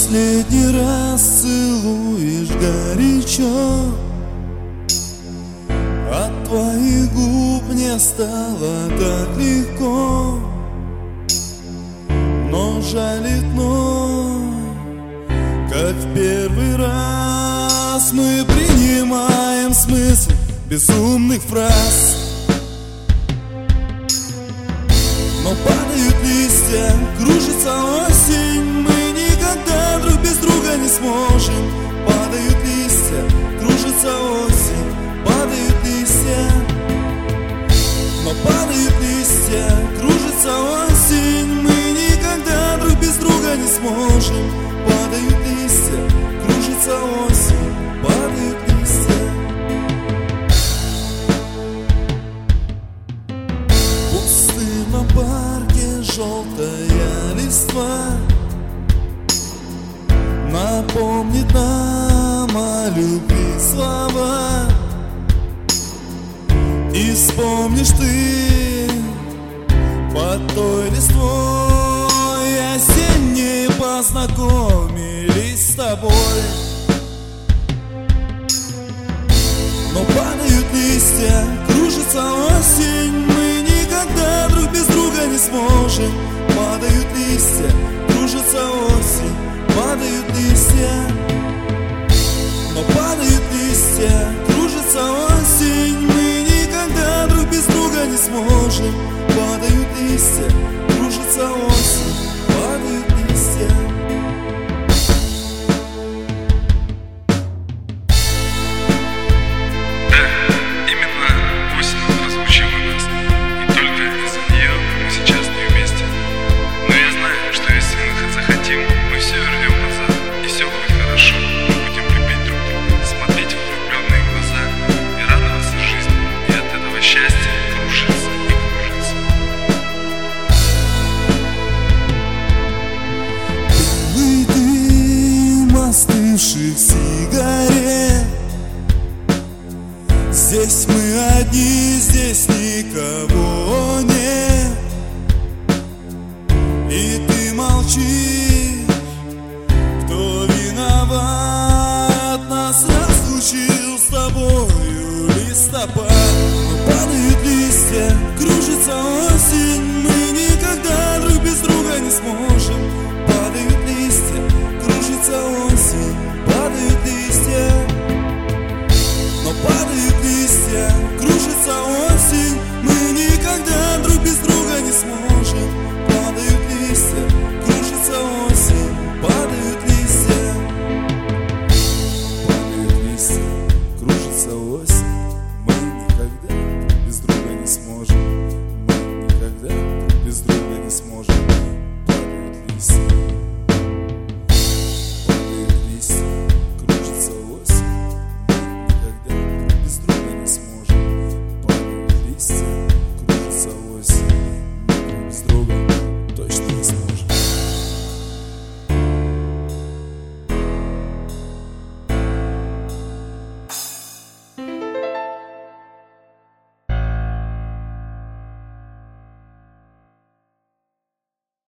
последний раз целуешь горячо. От твоих губ мне стало так легко, но жалит вновь, как в первый раз. Мы принимаем смысл безумных фраз, но падают листья, кружится осень. Мы никогда друг без друга не сможем. Падают листья, кружится осень. Падают листья, но падают листья, кружится осень. Мы никогда друг без друга не сможем. Падают листья, кружится осень. Падают листья. В пустынном парке желтая листва напомнит нам о любви слова. И вспомнишь ты под той листвой осенней познакомились с тобой. Но падают листья, кружится осень. Мы никогда друг без друга не сможем. Падают листья, кружится осень. Падают листья, но падают листья, кружится осень. Мы никогда друг без друга не сможем. Падают листья, кружится осень. Падают листья. Остывших сигарет. Здесь мы одни, здесь никого нет. И ты молчишь, кто виноват? Нас разлучил с тобою листопад. Но падают листья, кружится осень.